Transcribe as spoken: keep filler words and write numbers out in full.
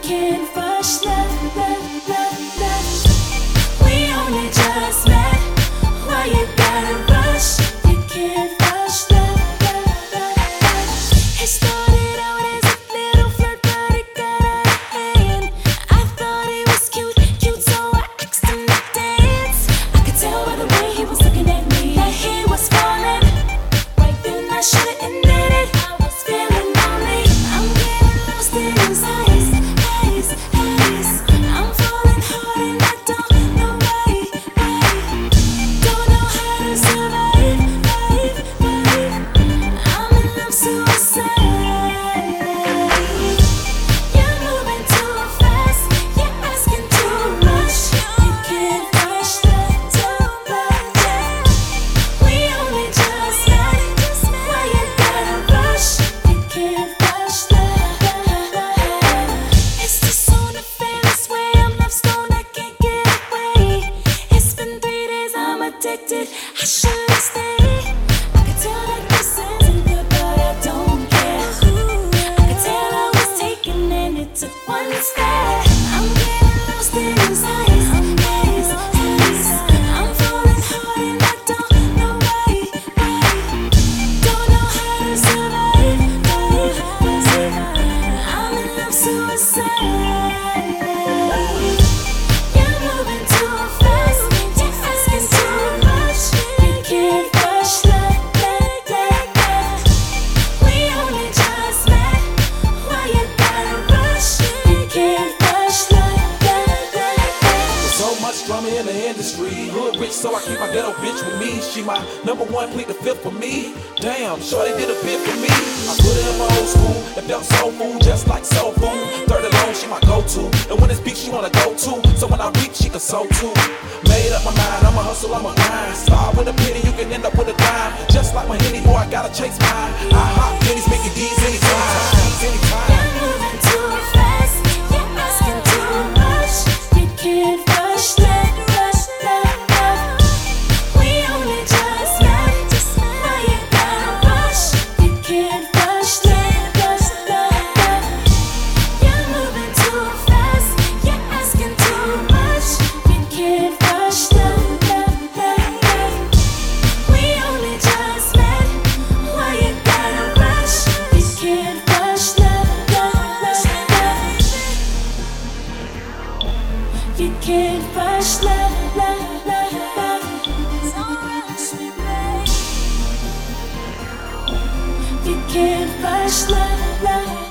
can't rush love, love, love, love. We only just met. Why you gotta rush? You can't rush love, love, love, love. It started out as a little flirt, but it got out of hand. I thought he was cute, cute, so I asked him to dance. I could tell by the way he was looking at me that he was falling. Right then I should've ended it. I was feeling lonely. I'm getting lost in his eyes, eyes, eyes. I'm falling hard and I don't know why, why. Don't know how to survive, vibe, vibe. I'm in love suicide. You're moving too fast. You're asking too much. You can't rush that too much. We only just met. Why you gotta rush? You can't rush that. It's just so nefarious way. I'm left stoned, I can't get away. It's been three days, I'm addicted. I should've stayed. I could tell that this isn't good, but I don't care. I could tell I was taking and it took one step. I'm getting lost in his eyes, eyes, eyes. I'm falling hard and I don't know why, why. Don't know how to survive, vibe, vibe. I'm in love suicide. You're moving too fast. You're asking too much. You can't rush love, love, love, love. We only just met. Why you gotta rush? You can't rush love, love, love, love. So much drama in the industry. Hood rich, so I keep my ghetto bitch with me. She my number one, plead the fifth for me. Damn, shorty did a bit for me. I put her in my old school. It felt soul food, just like soul food. Third alone, she my go-to. And when it's beat, she wanna go to. So when I reach, she can soul too. Made up my mind, I'ma hustle, I'ma grind. Start with a penny, you can end up with a dime. Just like my Henny, boy, I gotta chase mine. I hop pennies, making D's anytime. Anytime. You're moving too fast. You're asking too much. You can't rush that, rush that, love. We only just met. Why you gotta rush? You can't rush that, rush that, love. You're moving too fast. You're asking too much. You can't rush that, love, love, love. We only just met. Why you gotta rush? You can't rush love, love, love, love. You can't rush love, love, love, love. Don't rush me, babe. You can't rush love, love.